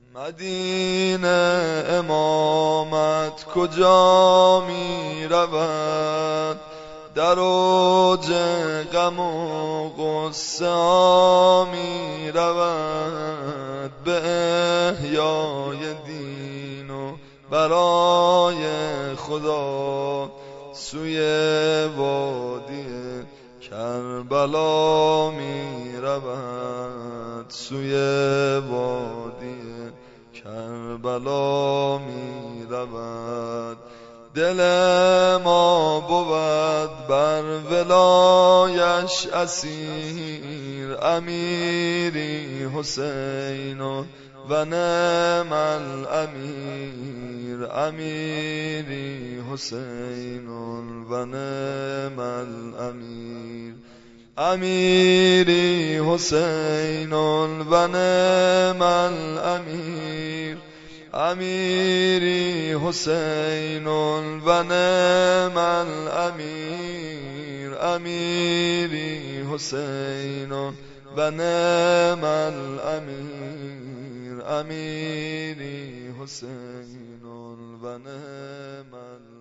مدینه امامت کجا می رود؟ در اوج غم و غصه ها می رود، به احیای دین و برای خدا سوی وادی کربلا می رود، سوی وادی کربلا می رود. دل ما بود بر ولایش اسیر، امیری حسین و نعم الامیر، امیری حسین و نعم الامیر، امیری حسین و نعم الامیر، امیری حسین و نعم الامیر، امیری حسین و نعم الامیر، امیری حسین و نعم الامیر.